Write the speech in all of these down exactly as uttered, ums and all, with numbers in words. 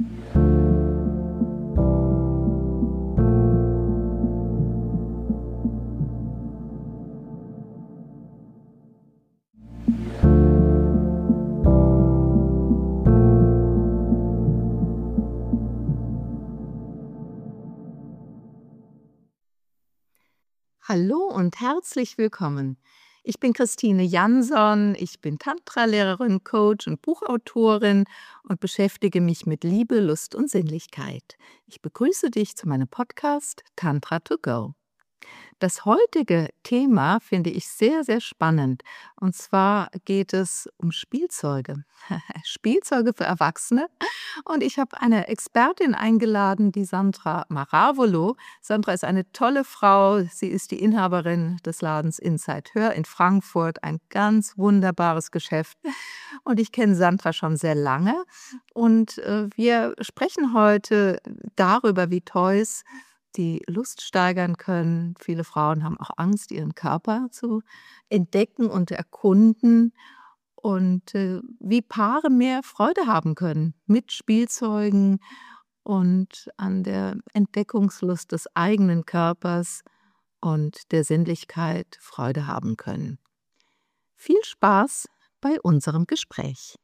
Hallo und herzlich willkommen. Ich bin Christine Jansson, ich bin Tantra-Lehrerin, Coach und Buchautorin und beschäftige mich mit Liebe, Lust und Sinnlichkeit. Ich begrüße dich zu meinem Podcast Tantra to Go. Das heutige Thema finde ich sehr, sehr spannend. Und zwar geht es um Spielzeuge. Spielzeuge für Erwachsene. Und ich habe eine Expertin eingeladen, die Sandra Maravolo. Sandra ist eine tolle Frau. Sie ist die Inhaberin des Ladens Inside Her in Frankfurt. Ein ganz wunderbares Geschäft. Und ich kenne Sandra schon sehr lange. Und äh, wir sprechen heute darüber, wie Toys die Lust steigern können. Viele Frauen haben auch Angst, ihren Körper zu entdecken und erkunden und äh, wie Paare mehr Freude haben können mit Spielzeugen und an der Entdeckungslust des eigenen Körpers und der Sinnlichkeit Freude haben können. Viel Spaß bei unserem Gespräch.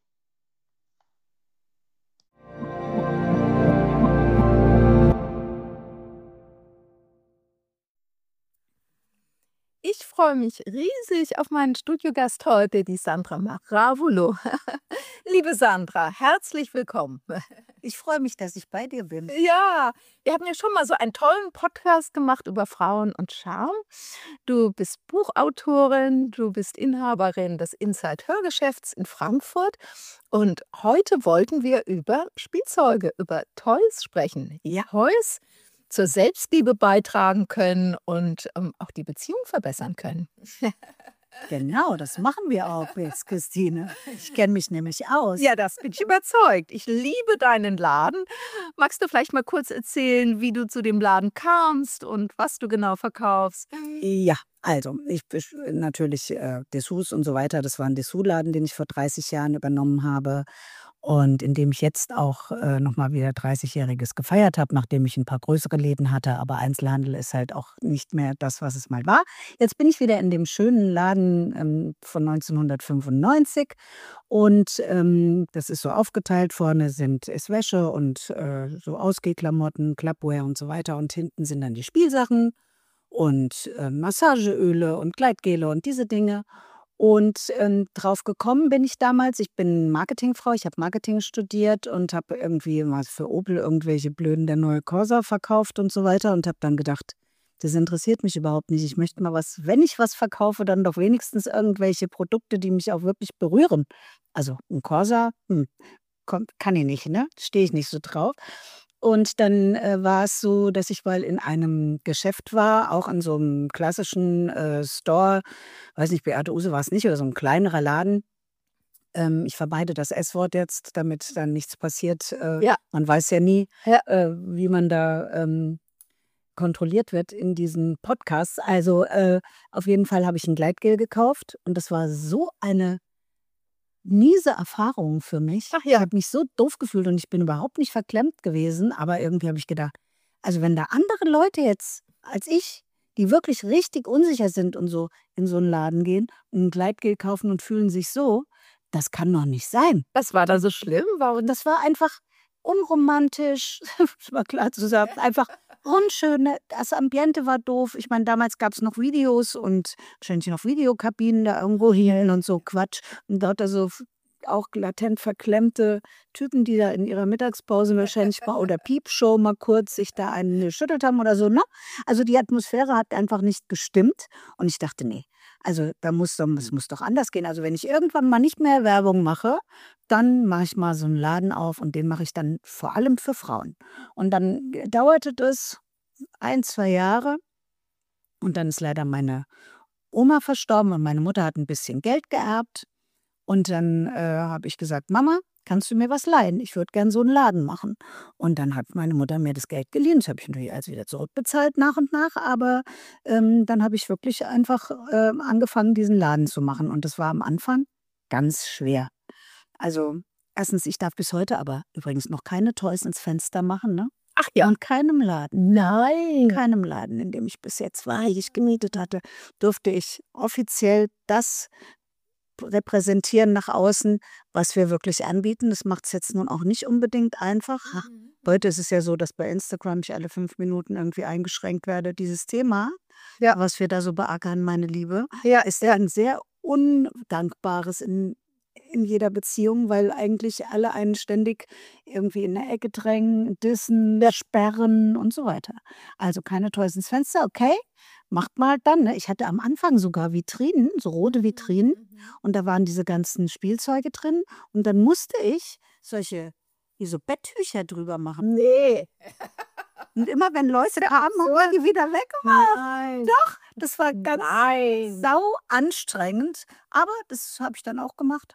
Ich freue mich riesig auf meinen Studiogast heute, die Sandra Maravolo. Liebe Sandra, herzlich willkommen. Ich freue mich, dass ich bei dir bin. Ja, wir hatten ja schon mal so einen tollen Podcast gemacht über Frauen und Charme. Du bist Buchautorin, du bist Inhaberin des Inside Her Geschäfts in Frankfurt und heute wollten wir über Spielzeuge, über Toys sprechen. Ja. Toys zur Selbstliebe beitragen können und ähm, auch die Beziehung verbessern können. Genau, das machen wir auch jetzt, Christine. Ich kenne mich nämlich aus. Ja, das bin ich überzeugt. Ich liebe deinen Laden. Magst du vielleicht mal kurz erzählen, wie du zu dem Laden kamst und was du genau verkaufst? Ja, also ich bin natürlich äh, Dessous und so weiter. Das war ein Dessous-Laden, den ich vor dreißig Jahren übernommen habe und in dem ich jetzt auch äh, nochmal wieder dreißigjähriges gefeiert habe, nachdem ich ein paar größere Läden hatte. Aber Einzelhandel ist halt auch nicht mehr das, was es mal war. Jetzt bin ich wieder in dem schönen Laden ähm, von neunzehnhundertfünfundneunzig und ähm, das ist so aufgeteilt. Vorne sind ist Wäsche und äh, so Ausgehklamotten, Clubwear und so weiter und hinten sind dann die Spielsachen und äh, Massageöle und Gleitgele und diese Dinge. Und ähm, drauf gekommen bin ich damals, ich bin Marketingfrau, ich habe Marketing studiert und habe irgendwie mal für Opel irgendwelche blöden der neue Corsa verkauft und so weiter und habe dann gedacht, das interessiert mich überhaupt nicht. Ich möchte mal was, wenn ich was verkaufe, dann doch wenigstens irgendwelche Produkte, die mich auch wirklich berühren. Also ein Corsa, hm, kommt, kann ich nicht, ne? Stehe ich nicht so drauf. Und dann äh, war es so, dass ich mal in einem Geschäft war, auch in so einem klassischen äh, Store, weiß nicht, Beate Uhse war es nicht, oder so ein kleinerer Laden. Ähm, ich vermeide das S-Wort jetzt, damit dann nichts passiert. Äh, Ja. Man weiß ja nie, Ja. äh, wie man da ähm, kontrolliert wird in diesen Podcasts. Also äh, auf jeden Fall habe ich ein Gleitgel gekauft und das war so eine miese Erfahrung für mich. Ach Ich ja. habe mich so doof gefühlt und ich bin überhaupt nicht verklemmt gewesen, aber irgendwie habe ich gedacht, also wenn da andere Leute jetzt als ich, die wirklich richtig unsicher sind und so in so einen Laden gehen, ein Gleitgel kaufen und fühlen sich so, das kann doch nicht sein. Das war da so schlimm? Warum? Das war einfach unromantisch, das war klar zu sagen, einfach unschön. Das Ambiente war doof. Ich meine, damals gab es noch Videos und wahrscheinlich noch Videokabinen da irgendwo hielten und so Quatsch. Und dort also auch latent verklemmte Typen, die da in ihrer Mittagspause wahrscheinlich mal oder Piepshow mal kurz sich da einen geschüttelt haben oder so, ne? Also die Atmosphäre hat einfach nicht gestimmt und ich dachte, nee, also da muss doch, es muss doch anders gehen. Also wenn ich irgendwann mal nicht mehr Werbung mache, dann mache ich mal so einen Laden auf und den mache ich dann vor allem für Frauen. Und dann dauerte das ein, zwei Jahre und dann ist leider meine Oma verstorben und meine Mutter hat ein bisschen Geld geerbt. Und dann äh, habe ich gesagt, Mama, kannst du mir was leihen? Ich würde gern so einen Laden machen. Und dann hat meine Mutter mir das Geld geliehen. Das habe ich natürlich alles wieder zurückbezahlt nach und nach. Aber ähm, dann habe ich wirklich einfach äh, angefangen, diesen Laden zu machen. Und das war am Anfang ganz schwer. Also Erstens, ich darf bis heute aber übrigens noch keine Toys ins Fenster machen, ne? Ach ja. In keinem Laden. Nein. In keinem Laden, in dem ich bis jetzt war, die ich gemietet hatte, durfte ich offiziell das repräsentieren nach außen, was wir wirklich anbieten. Das macht es jetzt nun auch nicht unbedingt einfach. Mhm. Heute ist es ja so, dass bei Instagram ich alle fünf Minuten irgendwie eingeschränkt werde. Dieses Thema, Ja. was wir da so beackern, meine Liebe, Ja. ist ja ein sehr undankbares in, in jeder Beziehung, weil eigentlich alle einen ständig irgendwie in eine Ecke drängen, dissen, sperren und so weiter. Also keine Toys ins Fenster, okay, macht mal dann. Ne? Ich hatte am Anfang sogar Vitrinen, so rote Vitrinen, Mhm. und da waren diese ganzen Spielzeuge drin und dann musste ich solche, wie so Betttücher drüber machen. Nee. Und immer wenn Leute kamen, haben die wieder weggemacht. Nein. Doch, das war ganz Nein. sau anstrengend, aber das habe ich dann auch gemacht.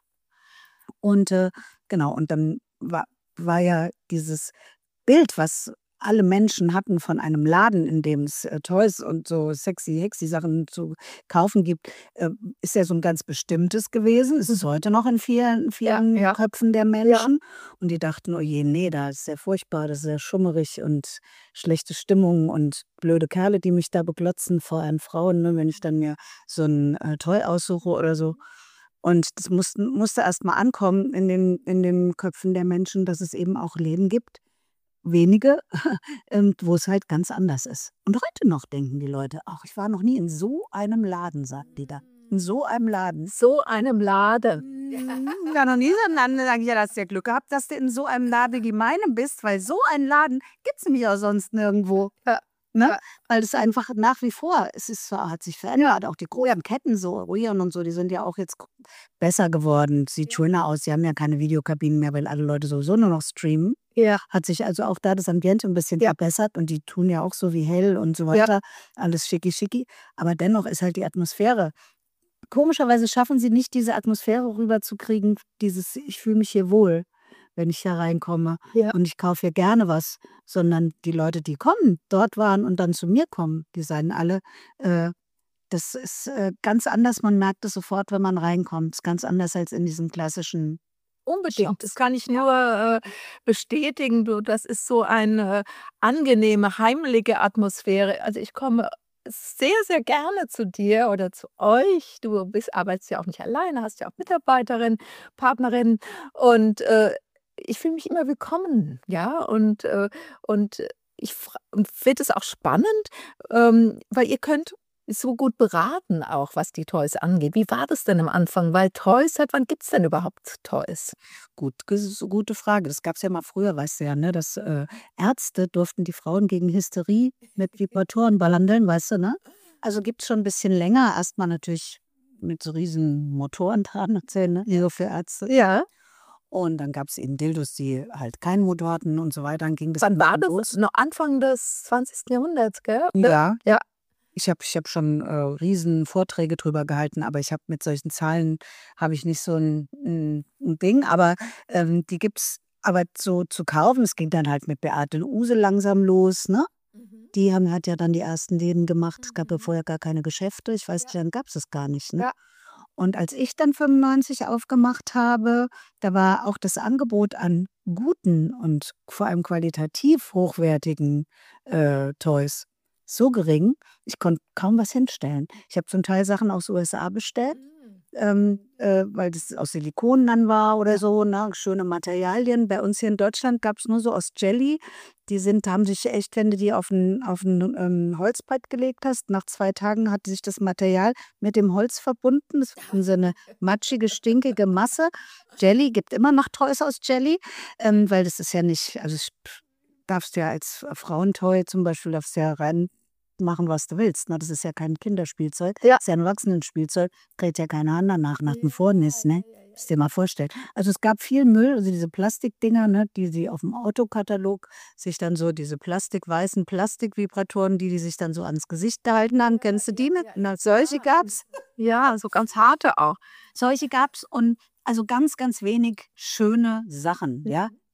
Und äh, genau, und dann war, war ja dieses Bild, was alle Menschen hatten von einem Laden, in dem es äh, Toys und so sexy, hexy Sachen zu kaufen gibt, äh, ist ja so ein ganz bestimmtes gewesen. Es ist heute noch in vielen, vielen Ja, ja. Köpfen der Menschen. Und die dachten, oh je, nee, da ist sehr furchtbar, das ist sehr schummerig und schlechte Stimmung und blöde Kerle, die mich da beglotzen, vor allem Frauen, ne, wenn ich dann mir so ein äh, Toy aussuche oder so. Und das mussten, musste erst mal ankommen in den, in den Köpfen der Menschen, dass es eben auch Läden gibt, wenige, ähm, wo es halt ganz anders ist. Und heute noch denken die Leute, ach, ich war noch nie in so einem Laden, sagen die da. In so einem Laden. So einem Laden. Mm, Ja, noch nie so einen Laden. Dann sage ich, ja, hast du ja Glück gehabt, dass du in so einem Laden wie meinem bist, weil so einen Laden gibt es nämlich auch sonst nirgendwo. Ja. Ne? Ja. Weil es einfach nach wie vor, es ist, zwar- hat sich verändert, auch die großen Ketten, so Orion und so, die sind ja auch jetzt besser geworden, sieht schöner aus, die haben ja keine Videokabinen mehr, weil alle Leute sowieso nur noch streamen. Ja. Hat sich also auch da das Ambiente ein bisschen verbessert und die tun ja auch so wie hell und so weiter, alles schicki schicki, aber dennoch ist halt die Atmosphäre. Komischerweise schaffen sie nicht, diese Atmosphäre rüberzukriegen, dieses ich fühle mich hier wohl, wenn ich hier reinkomme Ja. und ich kaufe hier gerne was, sondern die Leute, die kommen, dort waren und dann zu mir kommen, die sagen alle, äh, das ist äh, ganz anders, man merkt es sofort, wenn man reinkommt. Es ist ganz anders als in diesem klassischen Unbedingt. Das kann ich nur äh, bestätigen. Du, das ist so eine angenehme, heimliche Atmosphäre. Also ich komme sehr, sehr gerne zu dir oder zu euch. Du bist, arbeitest ja auch nicht alleine, hast ja auch Mitarbeiterin, Partnerin und äh, ich fühle mich immer willkommen, ja, und, äh, und ich fra- und finde es auch spannend, ähm, weil ihr könnt so gut beraten auch, was die Toys angeht. Wie war das denn am Anfang? Weil Toys, seit wann gibt es denn überhaupt Toys? Gut, ges- so gute Frage. Das gab es ja mal früher, weißt du ja, ne? Dass äh, Ärzte durften die Frauen gegen Hysterie mit Vibratoren behandeln, weißt du, ne? Also gibt es schon ein bisschen länger. Erstmal natürlich mit so riesen Motoren dran erzählen, ne? Die so für Ärzte. Ja. Und dann gab es eben Dildos, die halt keinen Motor hatten und so weiter. Dann ging das Wann war dann das? los. Noch Anfang des zwanzigsten Jahrhunderts, gell? Ja. Ja. Ich habe ich hab schon äh, riesen Vorträge drüber gehalten, aber ich habe mit solchen Zahlen habe ich nicht so ein, ein, ein Ding. Aber ähm, die gibt's aber so zu kaufen. Es ging dann halt mit Beate Uhse langsam los, ne? Mhm. Die haben hat ja dann die ersten Läden gemacht. Es gab ja Mhm. vorher gar keine Geschäfte. Ich weiß nicht, dann gab es es gar nicht. Ne? Ja. Und als ich dann fünfundneunzig aufgemacht habe, da war auch das Angebot an guten und vor allem qualitativ hochwertigen äh, Toys so gering, ich konnte kaum was hinstellen. Ich habe zum Teil Sachen aus U S A bestellt, Mhm. ähm, äh, weil das aus Silikon dann war oder so, ne? Schöne Materialien. Bei uns hier in Deutschland gab es nur so aus Jelly. Die sind, haben sich echt, wenn du die auf ein, auf ein ähm, Holzbrett gelegt hast, nach zwei Tagen hat sich das Material mit dem Holz verbunden. Das war so eine matschige, stinkige Masse. Jelly gibt immer noch Toys aus Jelly, ähm, weil das ist ja nicht, also ich, darfst ja als Frauentoy zum Beispiel, darfst ja rein machen, was du willst. Ne? Das ist ja kein Kinderspielzeug. Ja. Das ist ja ein Erwachsenenspielzeug. Dreht ja keiner an danach, nach dem Vornis. Ne? Musst dir mal vorstellen. Also es gab viel Müll, also diese Plastikdinger, ne, die sie auf dem Autokatalog sich dann so, diese plastikweißen Plastikvibratoren, die die sich dann so ans Gesicht gehalten haben. Kennst du die mit? Na, solche gab's. Ja, so ganz harte auch. Solche gab's und also ganz, ganz wenig schöne Sachen, ja.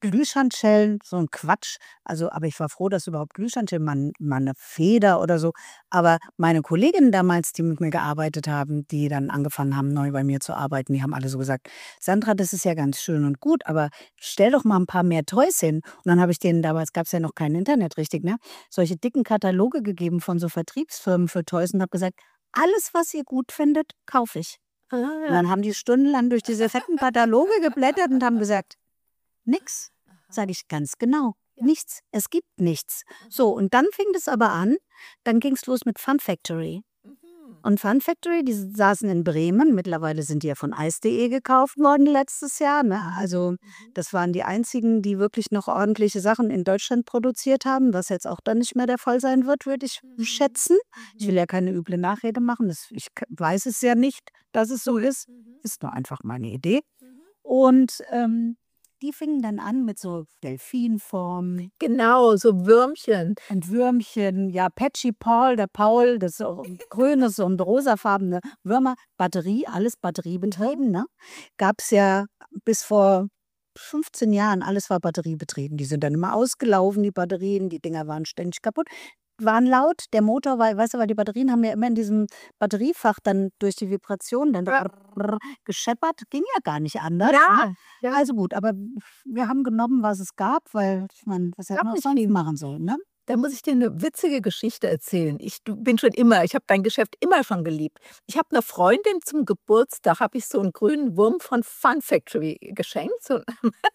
Glühschandschellen, so ein Quatsch. Also, aber ich war froh, dass überhaupt Glühschandschellen, mal 'n mal 'ne Feder oder so. Aber meine Kolleginnen damals, die mit mir gearbeitet haben, die dann angefangen haben, neu bei mir zu arbeiten, die haben alle so gesagt: „Sandra, das ist ja ganz schön und gut, aber stell doch mal ein paar mehr Toys hin.“ Und dann habe ich denen, damals gab es ja noch kein Internet richtig, ne, solche dicken Kataloge gegeben von so Vertriebsfirmen für Toys und habe gesagt: „Alles, was ihr gut findet, kaufe ich.“ Und Ah, dann haben die stundenlang durch diese fetten Kataloge geblättert und haben gesagt: „Nix.“ Sage ich: „Ganz genau. ja. Nichts. Es gibt nichts.“ So, und dann fing das aber an. Dann ging's los mit Fun Factory. Mhm. Und Fun Factory, die saßen in Bremen. Mittlerweile sind die ja von eis punkt de gekauft worden letztes Jahr, ne? Also, Mhm. das waren die einzigen, die wirklich noch ordentliche Sachen in Deutschland produziert haben, was jetzt auch dann nicht mehr der Fall sein wird, würde ich Mhm. schätzen. Ich will Mhm. ja keine üble Nachrede machen. Das, ich k weiß es ja nicht, dass es so ist. Mhm. Ist nur einfach meine Idee. Mhm. Und, ähm, die fingen dann an mit so Delfinformen Genau, so Würmchen. und Würmchen, ja, Patchy Paul, der Paul, das so grünes und rosafarbene Würmer, Batterie, alles batteriebetrieben, ne? Gab's ja bis vor fünfzehn Jahren, alles war batteriebetrieben. Die sind dann immer ausgelaufen, die Batterien, die Dinger waren ständig kaputt, waren laut, der Motor war, weißt du, weil die Batterien haben ja immer in diesem Batteriefach dann durch die Vibration dann Ja. gescheppert, ging ja gar nicht anders, ne? Ja, ja. Also gut, aber wir haben genommen, was es gab, weil ich meine, was hätten Gab wir auch nicht sonst viel. machen sollen, ne? Da muss ich dir 'ne witzige Geschichte erzählen. Ich du bin schon immer ich habe dein Geschäft immer schon geliebt. Ich habe 'ner Freundin zum Geburtstag habe ich so 'n grünen Wurm von Fun Factory geschenkt, so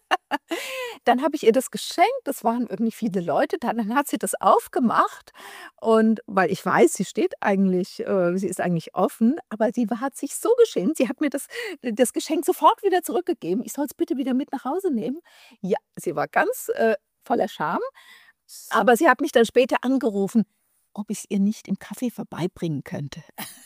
dann habe ich ihr das geschenkt, das waren irgendwie viele Leute da, dann hat sie das aufgemacht und weil ich weiß, sie steht eigentlich äh, sie ist eigentlich offen, aber sie war hat sich so geschämt, sie hat mir das das Geschenk sofort wieder zurückgegeben. Ich soll's bitte wieder mit nach Hause nehmen. Ja, sie war ganz, äh, voller Scham, aber sie hat mich dann später angerufen, ob ich's ihr nicht im Café vorbeibringen könnte.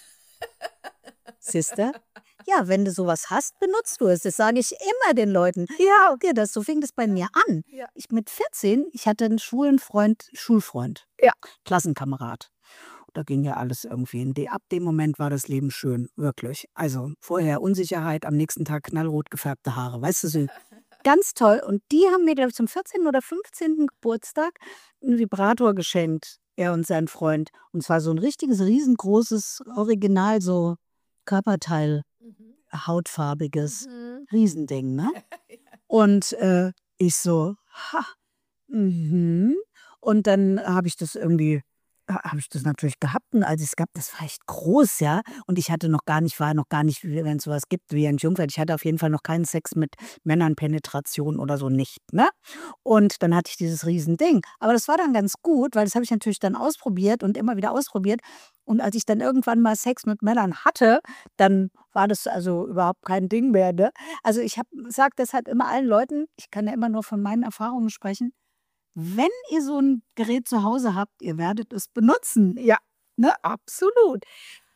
Siehste? Ja, wenn du sowas hast, benutzt du es. Das sage ich immer den Leuten. Ja, Guck dir das, so fing das bei mir an. ja, Ich mit vierzehn, ich hatte einen schwulen Freund, Schulfreund, ja. Klassenkamerad. Da ging ja alles irgendwie in de ab dem Moment war das Leben schön, wirklich. Also, vorher Unsicherheit, am nächsten Tag knallrot gefärbte Haare, weißt du, so ganz toll. Und die haben mir, glaube ich, zum vierzehnten oder fünfzehnten Geburtstag 'n Vibrator geschenkt, er und sein Freund. Und zwar so ein richtiges, riesengroßes Original, so Körperteil, Mhm. hautfarbiges Mhm. Riesending, ne? Und, äh, ich so: „Ha, mhm.“ Und dann habe ich das irgendwie ha habe ich das natürlich gehabt und als ich's gab, das war echt groß, ja? Und ich hatte noch gar nicht war noch gar nicht, wie wenn's so was gibt, wie Entjungfert. Ich hatte auf jeden Fall noch keinen Sex mit Männern, Penetration oder so nicht, ne? Und dann hatte ich dieses Riesending. Aber das war dann ganz gut, weil das habe ich natürlich dann ausprobiert und immer wieder ausprobiert. Und als ich dann irgendwann mal Sex mit Männern hatte, dann war das also überhaupt kein Ding mehr, ne? Also, ich habe sage deshalb immer allen Leuten, ich kann ja immer nur von meinen Erfahrungen sprechen: Wenn ihr so 'n Gerät zu Hause habt, ihr werdet es benutzen, Ja, ne? absolut.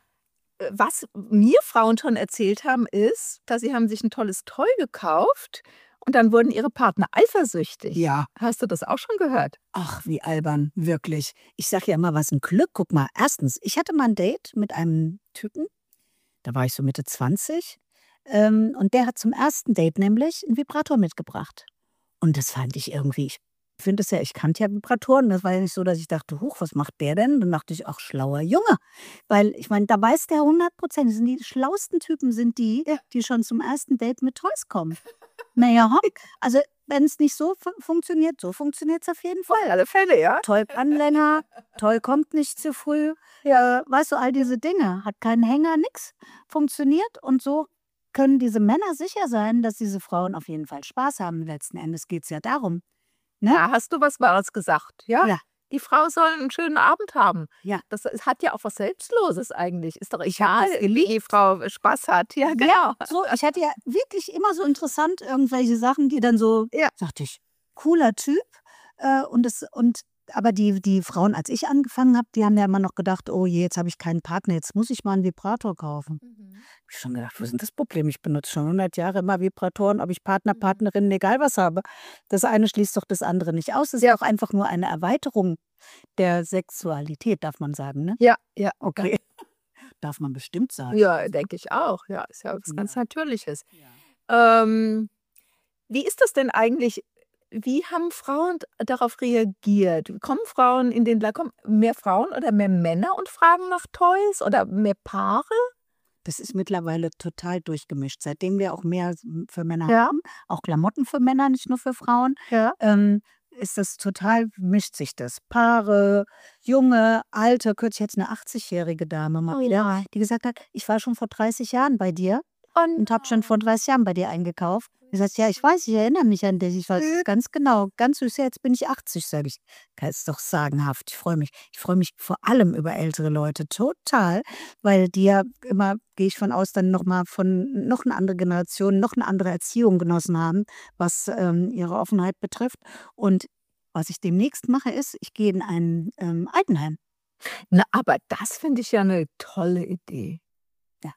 Äh, was mir Frauen schon erzählt haben, ist, dass sie haben sich 'n tolles Toy gekauft und dann wurden ihre Partner eifersüchtig. Ja. Hast du das auch schon gehört? Ach, wie albern, wirklich. Ich sage ja immer, was 'n Glück. Guck mal, erstens, ich hatte mal 'n Date mit einem Typen, da war ich so Mitte zwanzig, ähm, und der hat zum ersten Date nämlich 'n Vibrator mitgebracht. Und das fand ich irgendwie, ich finde es ja, ich kannte ja Vibratoren. Das war ja nicht so, dass ich dachte: „Huch, was macht der denn?“ Dann dachte ich: „Ach, schlauer Junge.“ Weil ich meine, da weiß der hundert Prozent, das sind die schlauesten Typen sind die, Ja. die schon zum ersten Date mit Toys kommen. Na ja, also, wenn's nicht so fu funktioniert, so funktioniert's auf jeden Auf Fall. alle Fälle, ja. Toll kann länger, Toll kommt nicht zu früh. Ja. Äh, weißt du, all diese Dinge. Hat keinen Hänger, nix. Funktioniert und so können diese Männer sicher sein, dass diese Frauen auf jeden Fall Spaß haben. Letzten Endes geht's ja darum, ne? Da hast du was Wahres gesagt, ja. Ja, Die Frau soll 'n schönen Abend haben. ja. Das es hat ja auch was Selbstloses eigentlich. Ist doch Ich habe egal, das wie die geliebt. Frau Spaß hat. Ja, Ja, genau. so, ich hatte ja wirklich immer so interessant irgendwelche Sachen, die dann so Ja. sagte ich: „Cooler Typ.“ Äh, und das und aber die die Frauen, als ich angefangen habe, die haben ja immer noch gedacht: „Oh je, jetzt habe ich keinen Partner, jetzt muss ich mal 'n Vibrator kaufen.“ Mhm. Habe ich schon gedacht: „Wo ist 'n das Problem? Ich benutze schon hundert Jahre immer Vibratoren, ob ich Partner, Mhm. Partnerinnen, egal was habe. Das eine schließt doch das andere nicht aus. Es ist Ja, doch einfach nur eine Erweiterung der Sexualität“, darf man sagen, ne? ja, ja, ja. Okay, darf man bestimmt sagen. Ja, denke ich auch. Ja, ist ja was Ja, ganz Natürliches. ja. Ähm, wie ist das denn eigentlich? wie haben Frauen darauf reagiert? Kommen Frauen in den La kommen mehr Frauen oder mehr Männer und fragen nach Toys oder mehr Paare? Das ist mittlerweile total durchgemischt. Seitdem wir auch mehr s für Männer Ja. haben, auch Klamotten für Männer, nicht nur für Frauen, Ja. ähm, ist das total mischt sich das. Paare, junge, alte, kürzlich jetzt 'ne achtzig-jährige Dame mal Oh wieder, ja. die gesagt hat: „Ich war schon vor dreißig Jahren bei dir Oh und habe schon vor nein. dreißig Jahren bei dir eingekauft.“ Ich sage: „Ja, ich weiß, ich erinnere mich an dich. Ich weiß es ganz genau. Ganz süß. Ja, jetzt bin ich achtzig“, sage ich. Das ist doch sagenhaft. Ich freue mich. Ich freue mich vor allem über ältere Leute, total, weil die ja immer, gehe ich von aus, dann noch mal von noch 'ne andere Generation, noch 'ne andere Erziehung genossen haben, was, ähm, ihre Offenheit betrifft. Und was ich demnächst mache, ist, ich gehe in ein, ähm, Altenheim. Na, aber das finde ich ja 'ne tolle Idee. Ja.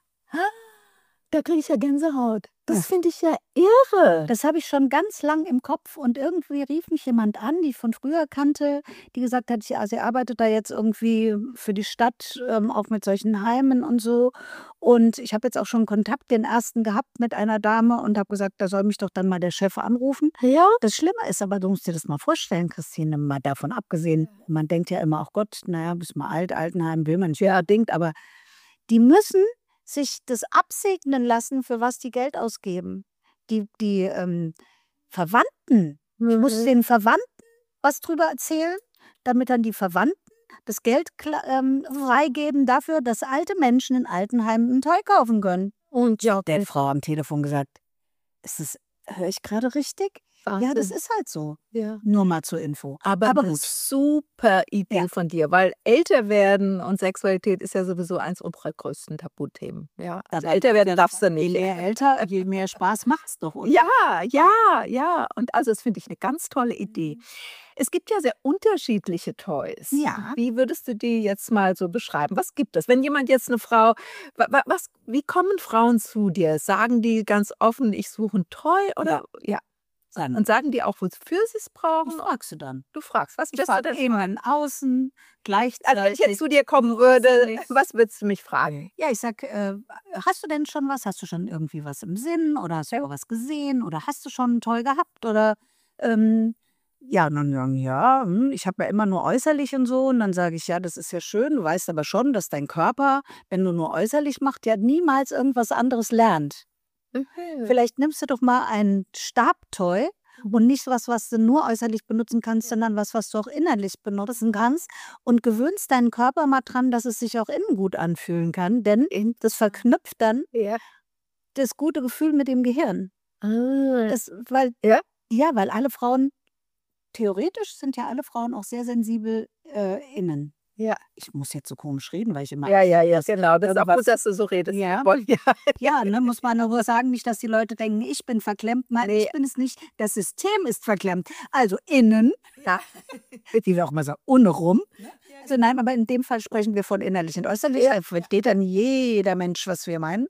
Da kriege ich ja Gänsehaut. Ja. Das finde ich ja irre. Das habe ich schon ganz lang im Kopf und irgendwie rief mich jemand an, die ich von früher kannte, die gesagt hat, ja, sie arbeitet da jetzt irgendwie für die Stadt, ähm, auch mit solchen Heimen und so. Und ich habe jetzt auch schon Kontakt, den ersten gehabt mit einer Dame und habe gesagt, da soll mich doch dann mal der Chef anrufen. Ja. Das Schlimme ist aber, du musst dir das mal vorstellen, Christine, mal davon abgesehen, man denkt ja immer: „Ach Gott, na ja, bist mal alt, Altenheim will man nicht unbedingt“, aber die müssen sich das absegnen lassen, für was die Geld ausgeben. Die die, ähm, Verwandten ich muss Mhm. den Verwandten was drüber erzählen, damit dann die Verwandten das Geld kla ähm, freigeben dafür, dass alte Menschen in Altenheimen 'n Toy kaufen können. Und ja, der Frau am Telefon gesagt: „Ist das höre ich grade richtig?“ Ja, das Wahnsinn. ist halt so. Ja. Nur mal zur Info. Aber Aber 'ne gut. super Idee Ja. von dir, weil älter werden und Sexualität ist ja sowieso eins unserer größten Tabuthemen, ja. Also, älter werden darfst du Je nicht. mehr älter, je mehr Spaß macht's doch, oder? Ja, ja, ja. Und also, das finde ich 'ne ganz tolle Idee. Es gibt ja sehr unterschiedliche Toys. Ja. Wie würdest du die jetzt mal so beschreiben? Was gibt es? Wenn jemand jetzt 'ne Frau wa wa was wie kommen Frauen zu dir? Sagen die ganz offen: „Ich suche 'n Toy“, oder ja. Dann Und sagen die auch, wofür sie's Ich brauchen? frage sie dann. Du fragst, was Ich wirst du frage denn immer in außen, Also, wenn ich gleichzeitig jetzt zu dir kommen würde, was würdest du mich fragen? Ja, ich sage: „Äh, hast du denn schon was? Hast du schon irgendwie was im Sinn oder hast du schon was gesehen oder hast du schon 'n Toy gehabt oder“ ähm, ja, und dann sagen: „Ja, hm, ich habe ja immer nur äußerlich und so.“ Und dann sage ich: „Ja, das ist ja schön. Du weißt aber schon, dass dein Körper, wenn du nur äußerlich machst, ja niemals irgendwas anderes lernt. Mhm. Vielleicht nimmst du doch mal ein Stabtoy und nicht was, was du nur äußerlich benutzen kannst, sondern was, was du auch innerlich benutzen kannst und gewöhnst deinen Körper mal dran, dass es sich auch innen gut anfühlen kann, denn das verknüpft dann Ja. das gute Gefühl mit dem Gehirn.“ Ah. Das weil Ja? ja, weil alle Frauen theoretisch sind ja alle Frauen auch sehr sensibel, äh, innen. Ja. Ich muss jetzt so komisch reden, weil ich immer Ja, ja, ja, das genau. Das ist auch irgendwas gut, dass du so redest. ja. Voll, ja. Ja, ne, muss man nur sagen, nicht, dass die Leute denken, ich bin verklemmt. Nein, Ne. ich bin es nicht. Das System ist verklemmt. Also, innen, ja, wie wir auch immer sagen, unten rum. Also, nein, aber in dem Fall sprechen wir von innerlich und äußerlich. Da versteht dann jeder Mensch, was wir meinen.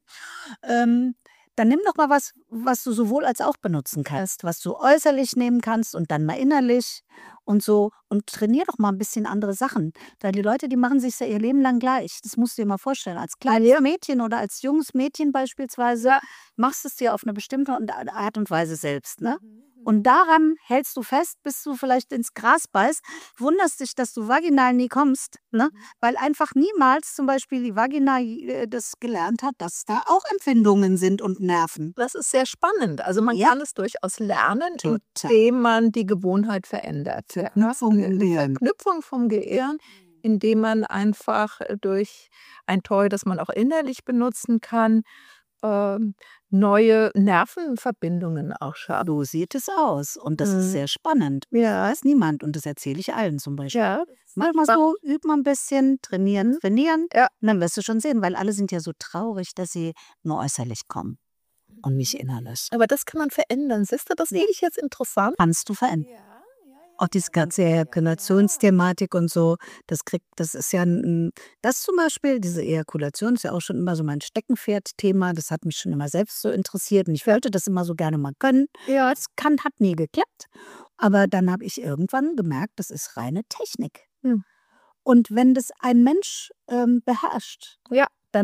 Ähm, dann nimm doch mal was, was du sowohl als auch benutzen kannst, was du äußerlich nehmen kannst und dann mal innerlich und so. Und trainier doch mal 'n bisschen andere Sachen. Weil die Leute, die machen sich's ja ihr Leben lang gleich. Das musst du dir mal vorstellen. Als kleines Mädchen oder als junges Mädchen beispielsweise machst du's dir auf 'ne bestimmte und Art und Weise selbst, ne? Und daran hältst du fest, bis du vielleicht ins Gras beißt, wunderst dich, dass du vaginal nie kommst, ne? Weil einfach niemals zum Beispiel die Vagina j das gelernt hat, dass da auch Empfindungen sind und Nerven. Das ist sehr spannend. Also, man Ja. kann es durchaus lernen, Total. indem man die Gewohnheit verändert. Verknüpfung im Gehirn. Verknüpfung vom Gehirn, indem man einfach durch ein Toy, das man auch innerlich benutzen kann, ähm, neue Nervenverbindungen auch schafft. So sieht es aus und das ist Mhm. sehr spannend. Ja. Weiß niemand und das erzähle ich allen zum Beispiel. Ja. Mach mal so, übe mal 'n bisschen, trainieren, trainieren Ja. und dann wirst du schon sehen, weil alle sind ja so traurig, dass sie nur äußerlich kommen und nicht innerlich. Aber das kann man verändern. Siehst du, das Ja. finde ich jetzt interessant. Kannst du verändern. Ja, ja, Auch ja, diese ganze Ejakulationsthematik und so, das kriegt das ist ja 'n 'n das zum Beispiel, diese Ejakulation ist ja auch schon immer so mein Steckenpferd-Thema. Das hat mich schon immer selbst so interessiert und ich wollte das immer so gerne mal können. Ja. Es kann hat nie geklappt, aber dann habe ich irgendwann gemerkt, das ist reine Technik. Hm. Und wenn das ein Mensch, ähm, beherrscht, Ja. dann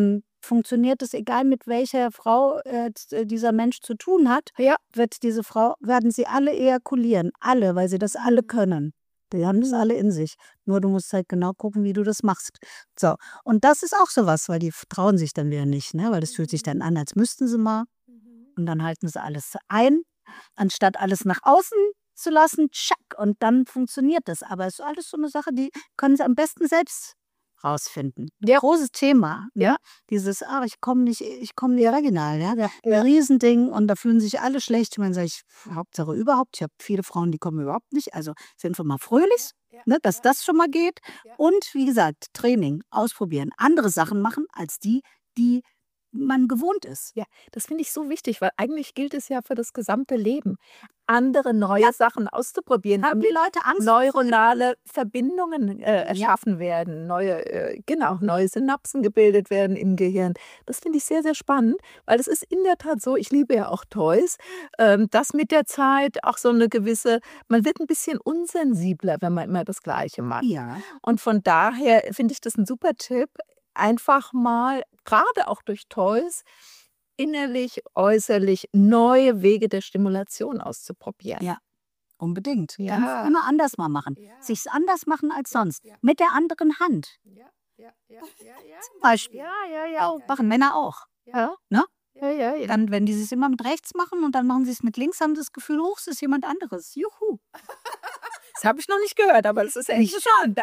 funktioniert es, egal mit welcher Frau äh, dieser Mensch zu tun hat, Ja. wird diese Frau, werden sie alle ejakulieren. Alle, weil sie das alle können. Die haben das alle in sich. Nur du musst halt genau gucken, wie du das machst. So. Und das ist auch sowas, weil die trauen sich dann wieder nicht, ne? Weil das fühlt sich dann an, als müssten sie mal. Und dann halten sie alles ein, anstatt alles nach außen zu lassen, tschack, und dann funktioniert das. Aber es ist alles so eine Sache, die können sie am besten selbst rausfinden. Ja. Großes Thema, Ja. ja. Dieses, ah, ich komme nicht, ich komme nicht original, ja. Ja. Ein Riesending, und da fühlen sich alle schlecht. Ich meine, sage ich, Hauptsache überhaupt. Ich habe viele Frauen, die kommen überhaupt nicht. Also sind wir mal fröhlich, Ja. ne, dass Ja. das schon mal geht. Ja. Und wie gesagt, Training, ausprobieren, andere Sachen machen als die, die man gewohnt ist. Ja, das finde ich so wichtig, weil eigentlich gilt es ja für das gesamte Leben, andere neue Ja. Sachen auszuprobieren, Haben die damit Leute Angst? neuronale Verbindungen äh, Ja. erschaffen werden, neue, äh, genau, neue Synapsen gebildet werden im Gehirn. Das finde ich sehr, sehr spannend, weil es ist in der Tat so, ich liebe ja auch Toys, ähm, dass mit der Zeit auch so eine gewisse, man wird ein bisschen unsensibler, wenn man immer das Gleiche macht. Ja. Und von daher finde ich das ein super Tipp, einfach mal, gerade auch durch Toys, innerlich, äußerlich neue Wege der Stimulation auszuprobieren. Ja, unbedingt. Ja. Ganz immer anders mal machen. Ja. Sich's anders machen als sonst. Ja. Mit der anderen Hand. Ja, ja, ja, ja, ja. Zum Beispiel. Ja, ja, ja. Auch machen Männer auch. Ja. Ne? Ja, ja, ja. Dann, wenn die es immer mit rechts machen und dann machen sie es mit links, haben sie das Gefühl, hoch, es ist jemand anderes. Juhu. Das habe ich noch nicht gehört, aber das ist echt spannend.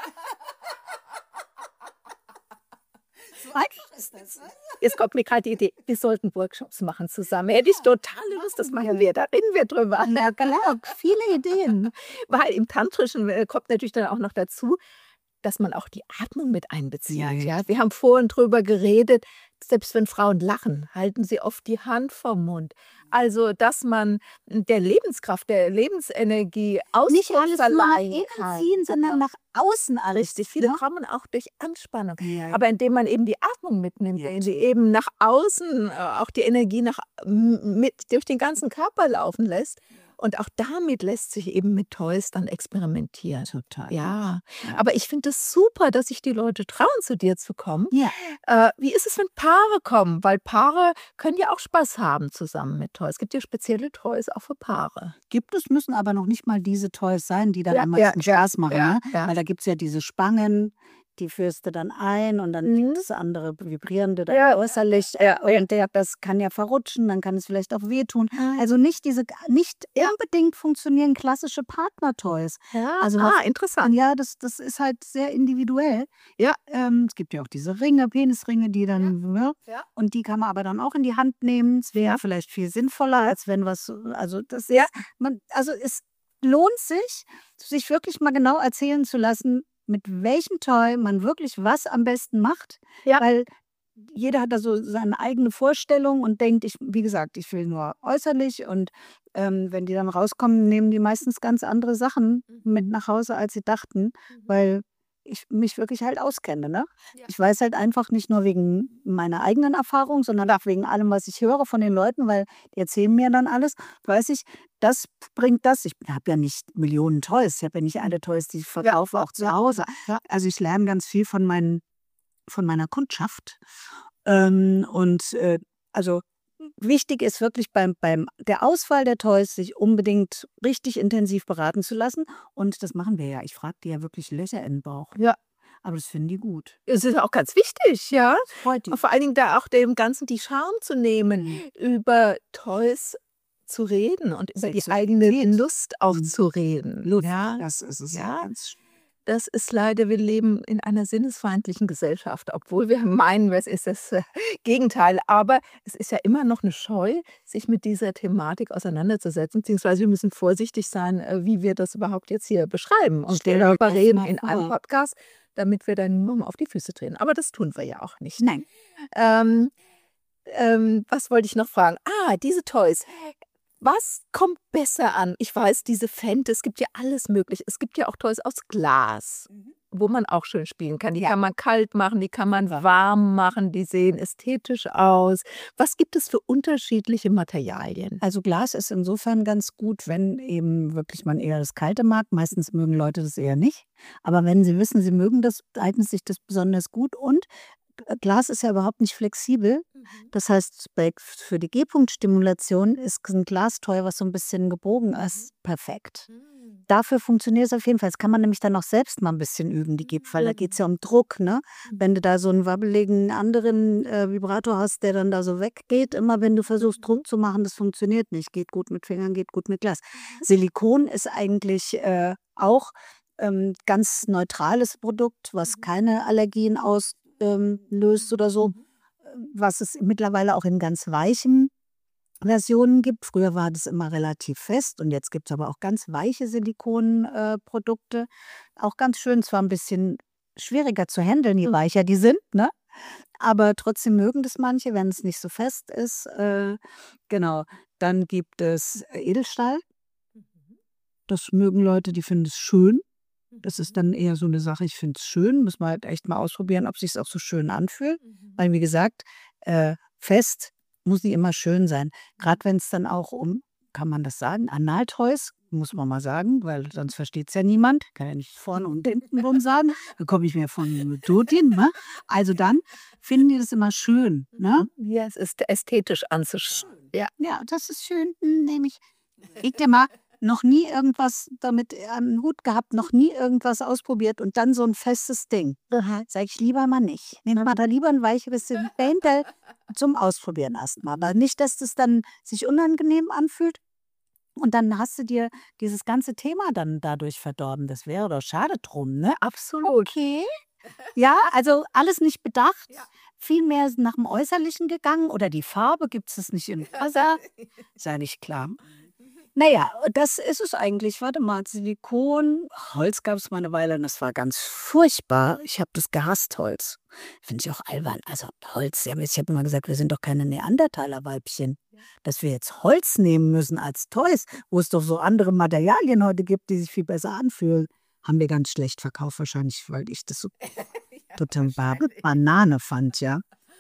So einfach ist das. Jetzt kommt mir gerade die Idee, wir sollten Workshops machen zusammen. Hätte ich totale Lust, das machen wir. Da reden wir drüber. Ja, genau. Viele Ideen. Weil im Tantrischen äh, kommt natürlich dann auch noch dazu, dass man auch die Atmung mit einbezieht. Ja, ja. Ja, wir haben vorhin drüber geredet, selbst wenn Frauen lachen, halten sie oft die Hand vom Mund. Also, dass man der Lebenskraft, der Lebensenergie Nicht Ausdruck alles nur nach verleihen innen kann. ziehen, sondern nach außen alles. Richtig, viele ne? kommen auch durch Anspannung. Ja, ja. Aber indem man eben die Atmung mitnimmt, Ja. indem sie eben nach außen äh, auch die Energie nach, m- mit, durch den ganzen Körper laufen lässt. Und auch damit lässt sich eben mit Toys dann experimentieren. Total. Ja, Ja. aber ich finde es super, dass sich die Leute trauen, zu dir zu kommen. Ja. Äh, wie ist es, wenn Paare kommen? Weil Paare können ja auch Spaß haben zusammen mit Toys. Es gibt ja spezielle Toys auch für Paare. Gibt es, müssen aber noch nicht mal diese Toys sein, die dann Ja, am ja, meisten Spaß machen. ja, Ne? ja. Weil da gibt es ja diese Spangen, die führst du dann ein und dann Mhm. gibt es andere vibrierende oder Ja, äußerlich. ja, Und der, das kann ja verrutschen, dann kann es vielleicht auch wehtun. Mhm. Also nicht diese, nicht Ja. unbedingt funktionieren klassische Partner-Toys. Ja, Also ah, was- interessant. Ja, das, das ist halt sehr individuell. Ja. Ähm, es gibt ja auch diese Ringe, Penisringe, die dann, ne? Ja. Und die kann man aber dann auch in die Hand nehmen. Es wäre vielleicht viel sinnvoller, als wenn was, also das Ja. ist, man, also es lohnt sich, sich wirklich mal genau erzählen zu lassen, mit welchem Toy man wirklich was am besten macht. Ja. Weil jeder hat da so seine eigene Vorstellung und denkt, ich, wie gesagt, ich will nur äußerlich. Und ähm, wenn die dann rauskommen, nehmen die meistens ganz andere Sachen mit nach Hause, als sie dachten, weil ich mich wirklich halt auskenne. Ne? Ja. Ich weiß halt einfach nicht nur wegen meiner eigenen Erfahrung, sondern auch wegen allem, was ich höre von den Leuten, weil die erzählen mir dann alles. Weiß ich, das bringt das. Ich habe ja nicht Millionen Toys. Ich habe ja nicht alle Toys, die ich verkaufe, auch zu Hause. Ja. Also ich lerne ganz viel von, meinen, von meiner Kundschaft. Ähm, und äh, also wichtig ist wirklich beim, beim der Auswahl der Toys, sich unbedingt richtig intensiv beraten zu lassen. Und das machen wir ja. Ich frage die ja wirklich Löcher in den Bauch. Ja. Aber das finden die gut. Es ist auch ganz wichtig, ja. Das freut die. Und vor allen Dingen da auch dem Ganzen die Scham zu nehmen, über Toys zu reden und über die eigene Sexualität. Lust auch Mhm. zu reden. Lust, Ja, das ist es. Ja. Ganz sch- das ist leider, wir leben in einer sinnesfeindlichen Gesellschaft, obwohl wir meinen, es ist das äh, Gegenteil. Aber es ist ja immer noch eine Scheu, sich mit dieser Thematik auseinanderzusetzen, beziehungsweise wir müssen vorsichtig sein, äh, wie wir das überhaupt jetzt hier beschreiben und Stell dir darüber das reden mal in einem vor. Podcast, damit wir dann nur mal auf die Füße treten. Aber das tun wir ja auch nicht. Nein. Ähm, ähm, was wollte ich noch fragen? Ah, diese Toys. Was kommt besser an? Ich weiß, diese Fente, es gibt ja alles möglich. Es gibt ja auch Toys aus Glas, wo man auch schön spielen kann. Die Ja. kann man kalt machen, die kann man warm machen, die sehen ästhetisch aus. Was gibt es für unterschiedliche Materialien? Also Glas ist insofern ganz gut, wenn eben wirklich man eher das Kalte mag. Meistens mögen Leute das eher nicht. Aber wenn sie wissen, sie mögen das, eignet sich das besonders gut. Und Glas ist ja überhaupt nicht flexibel. Das heißt, bei für die G-Punkt-Stimulation ist ein Glastoy, was so ein bisschen gebogen ist, perfekt. Dafür funktioniert es auf jeden Fall. Das kann man nämlich dann auch selbst mal ein bisschen üben, die Gib weil da geht es ja um Druck, ne? Wenn du da so einen wabbeligen anderen, äh, Vibrator hast, der dann da so weggeht, immer wenn du versuchst, Druck zu machen, das funktioniert nicht. Geht gut mit Fingern, geht gut mit Glas. Silikon ist eigentlich, äh, auch, ähm, ganz neutrales Produkt, was keine Allergien auslöst ähm, löst oder so, äh, was es mittlerweile auch in ganz weichen Versionen gibt. Früher war das immer relativ fest und jetzt gibt es aber auch ganz weiche Silikonprodukte. Äh, Produkte. Auch ganz schön, zwar ein bisschen schwieriger zu handeln, je weicher die sind, ne? Aber trotzdem mögen das manche, wenn es nicht so fest ist. Äh, genau. Dann gibt es äh, Edelstahl. Das mögen Leute, die finden es schön. Das ist dann eher so eine Sache, ich finde es schön, muss man halt echt mal ausprobieren, ob sich's auch so schön anfühlt. Weil wie gesagt, äh, fest muss nicht immer schön sein. Gerade wenn es dann auch um, kann man das sagen, Analtoys, muss man mal sagen, weil sonst versteht es ja niemand. Kann ja nicht vorne und hinten rum sagen. Da komme ich mir von Dotin, ne? Also dann finden die das immer schön, ne? Ja, es ist ästhetisch anzuschauen. Ja. Ja, das ist schön, hm, nehme ich. Ich dir mal noch nie irgendwas damit am Hut gehabt, noch nie irgendwas ausprobiert und dann so ein festes Ding. Sage ich lieber mal nicht. Nehmt mal da lieber ein weicheres Daintel zum Ausprobieren erstmal. Aber nicht, dass das dann sich unangenehm anfühlt und dann hast du dir dieses ganze Thema dann dadurch verdorben. Das wäre doch schade drum, ne? Absolut. Okay. Ja, also alles nicht bedacht. Viel mehr nach dem Äußerlichen gegangen oder die Farbe gibt es das nicht in rosa. Ist ja nicht klar. Naja, das ist es eigentlich. Warte mal, Silikon, Holz gab es mal eine Weile und das war ganz furchtbar. Ich habe das gehasst, Holz. Finde ich auch albern. Also Holz, ja, ich habe immer gesagt, wir sind doch keine Neandertaler-Weibchen. Dass wir jetzt Holz nehmen müssen als Toys, wo es doch so andere Materialien heute gibt, die sich viel besser anfühlen, haben wir ganz schlecht verkauft wahrscheinlich, weil ich das so total ba Banane fand, ja.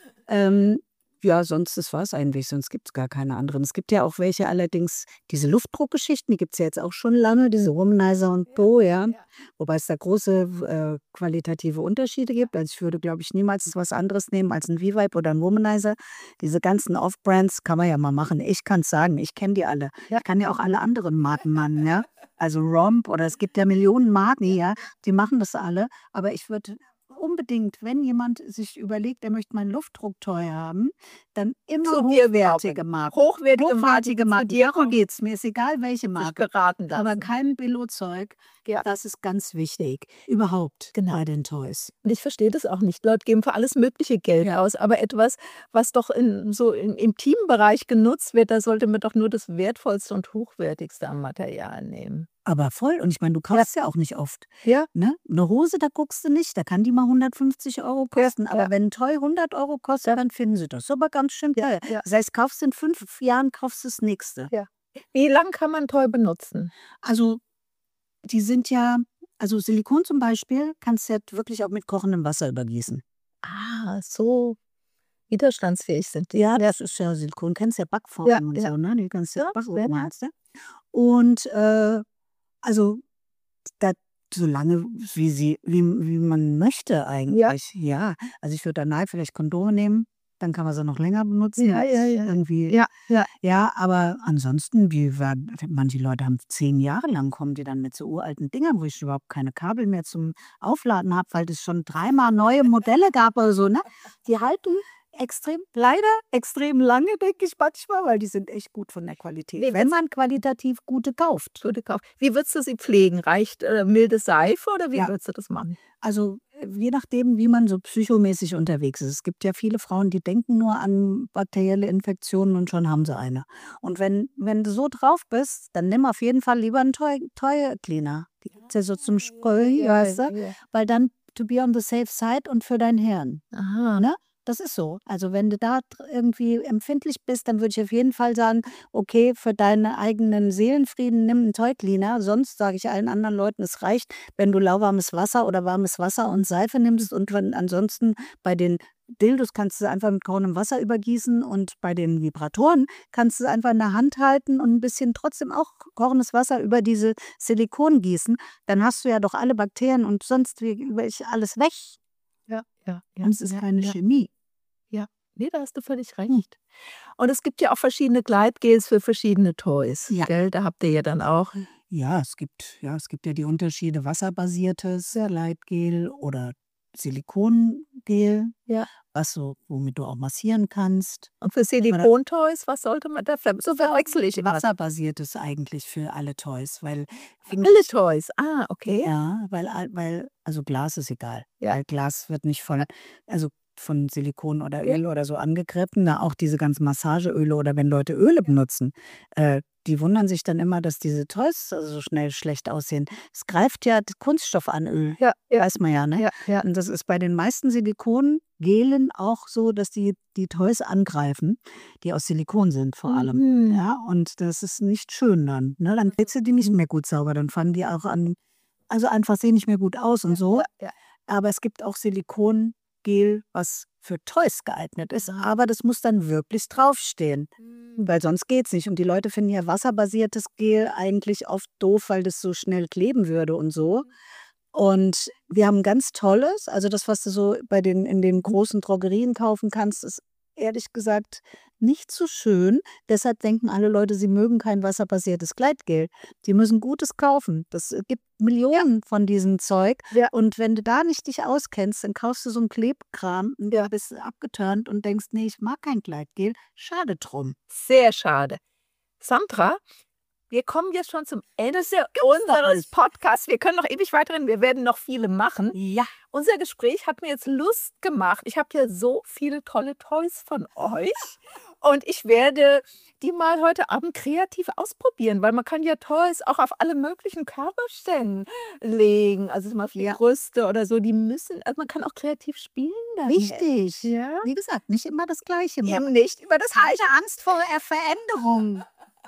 Ähm, ja, sonst das war's eigentlich, sonst gibt es gar keine anderen. Es gibt ja auch welche allerdings, diese Luftdruckgeschichten, die gibt es ja jetzt auch schon lange, diese Womanizer und Co., ja. Wobei es da große, äh, qualitative Unterschiede gibt. Also, ich würde, glaube ich, niemals was anderes nehmen als ein V-Vibe oder ein Womanizer. Diese ganzen Off-Brands kann man ja mal machen. Ich kann es sagen, ich kenne die alle. Ich kann ja auch alle anderen Marken nennen, ja. Also, Romp oder es gibt ja Millionen Marken, ja, die machen das alle. Aber ich würde unbedingt, wenn jemand sich überlegt, er möchte mein Luftdrucktoy haben, dann immer Zu dir hochwertige kommen. Marken. Hochwertige Hochwertige Marken zu Marken. dir Darum kommen, geht's. Mir ist egal, welche sich Marke. beraten Aber lassen. kein Billo-Zeug. Ja. Das ist ganz wichtig. Überhaupt Genau. bei den Toys. Und ich verstehe das auch nicht. Leute geben für alles mögliche Geld Ja. aus, aber etwas, was doch in so im intimen Bereich genutzt wird, da sollte man doch nur das Wertvollste und Hochwertigste am Material nehmen. Aber voll. Und ich meine, du kaufst ja auch nicht oft. Ja. Ne? Eine Hose, da guckst du nicht, da kann die mal hundertfünfzig Euro Ja, kosten. Aber ja. wenn ein Toy hundert Euro kostet, Ja. dann finden sie das aber ganz schön Ja, teuer. ja. Das heißt, kaufst du in fünf Jahren, kaufst du das nächste. Ja. Wie lang kann man Toy benutzen? Also, die sind ja, also Silikon zum Beispiel, kannst du ja wirklich auch mit kochendem Wasser übergießen. Ah, so widerstandsfähig sind die. Ja, das ist ja Silikon, kennst ja Backformen Ja, und ja. so, ne? Die kannst du ja Ja, backen, sehr meinst du? Und äh, also da, so lange wie sie, wie, wie man möchte eigentlich. Ja. Also ich würde danach vielleicht Kondome nehmen, dann kann man sie noch länger benutzen. Ja, ja, ja. Irgendwie. Ja, ja. Ja, aber ansonsten, wie war, manche Leute haben zehn Jahre lang, kommen die dann mit so uralten Dingern, wo ich überhaupt keine Kabel mehr zum Aufladen habe, weil es schon dreimal neue Modelle gab oder so, ne? Die halten extrem, leider extrem lange, denke ich manchmal, weil die sind echt gut von der Qualität. Wie Wenn man qualitativ gute kauft. Gute Kauf. Wie würdest du sie pflegen? Reicht äh, milde Seife oder wie Ja. würdest du das machen? Also äh, je nachdem, wie man so psychomäßig unterwegs ist. Es gibt ja viele Frauen, die denken nur an bakterielle Infektionen und schon haben sie eine. Und wenn, wenn du so drauf bist, dann nimm auf jeden Fall lieber einen Toy, Toy Cleaner. Die gibt es ja so zum Sprühen, weißt du? Ja. Weil dann to be on the safe side und für dein Hirn. Aha. Ne? Das ist so. Also wenn du da dr- irgendwie empfindlich bist, dann würde ich auf jeden Fall sagen, okay, für deinen eigenen Seelenfrieden nimm einen Toy Cleaner. Sonst sage ich allen anderen Leuten, es reicht, wenn du lauwarmes Wasser oder warmes Wasser und Seife nimmst. Und wenn ansonsten bei den Dildos kannst du einfach mit kochendem Wasser übergießen und bei den Vibratoren kannst du es einfach in der Hand halten und ein bisschen trotzdem auch kochendes Wasser über diese Silikon gießen. Dann hast du ja doch alle Bakterien und sonst wie über alles weg. Ja. ja, ja, Und es ist ja, keine ja. Chemie. Ja, ne, da hast du völlig recht. Und es gibt ja auch verschiedene Gleitgels für verschiedene Toys, Ja. gell? Da habt ihr ja dann auch Ja, es gibt ja, es gibt ja die Unterschiede wasserbasiertes Gleitgel oder Silikongel, ja. was so womit du auch massieren kannst. Und für Silikon-Toys, was sollte man da ver so verwechsle ich immer. Wasserbasiertes eigentlich für alle Toys, weil Für alle Toys. Ah, okay. ja, weil al weil also Glas ist egal, Ja. weil Glas wird nicht von also von Silikon oder Ja. Öl oder so angegriffen. Na, auch diese ganzen Massageöle oder wenn Leute Öle benutzen, äh, die wundern sich dann immer, dass diese Toys so schnell schlecht aussehen. Es greift ja d Kunststoff an, Öl, Ja, ja, weiß man ja, ne? ja, ja. Und das ist bei den meisten Silikongelen auch so, dass die die Toys angreifen, die aus Silikon sind vor allem, Mhm. ja? Und das ist nicht schön dann, ne? Dann kriegst du die nicht mehr gut sauber, dann fangen die auch an also einfach sehen nicht mehr gut aus und so. Ja, ja. Aber es gibt auch Silikongel, was für Toys geeignet ist, aber das muss dann wirklich draufstehen, Mhm. weil sonst geht's nicht. Und die Leute finden ja wasserbasiertes Gel eigentlich oft doof, weil das so schnell kleben würde und so. Und wir haben 'n ganz tolles, also das, was du so bei den in den großen Drogerien kaufen kannst, ist ehrlich gesagt nicht so schön. Deshalb denken alle Leute, sie mögen kein wasserbasiertes Gleitgel. Die müssen Gutes kaufen. Das äh, gibt Millionen von diesem Zeug. Ja. Und wenn du da nicht dich auskennst, dann kaufst du so 'n Klebkram und Ja. bist abgeturnt und denkst: „Ne, ich mag kein Gleitgel." Schade drum. Sehr schade. Sandra, wir kommen jetzt schon zum Ende unseres Podcasts. Wir können noch ewig weiterreden. Wir werden noch viele machen. Ja. Unser Gespräch hat mir jetzt Lust gemacht. Ich habe ja so viele tolle Toys von euch und ich werde die mal heute Abend kreativ ausprobieren, weil man kann ja Toys auch auf alle möglichen Körperstellen legen, also zum Beispiel Ja. Brüste oder so, die müssen also man kann auch kreativ spielen damit. Richtig. Ja. Wie gesagt, nicht immer das Gleiche machen. Eben nicht über das Keine Angst vor der Veränderung.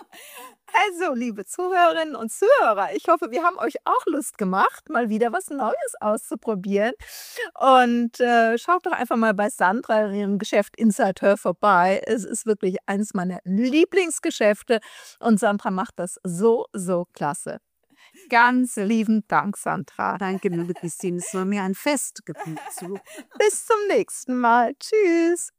Also, liebe Zuhörerinnen und Zuhörer, ich hoffe, wir haben euch auch Lust gemacht, mal wieder was Neues auszuprobieren. Und, äh, schaut doch einfach mal bei Sandra in ihrem Geschäft Inside Her vorbei. Es ist wirklich eines meiner Lieblingsgeschäfte und Sandra macht das so, so klasse. Ganz lieben Dank, Sandra. Danke, liebe Christine. Es war mir ein Fest. Gib mir zu. Bis zum nächsten Mal. Tschüss.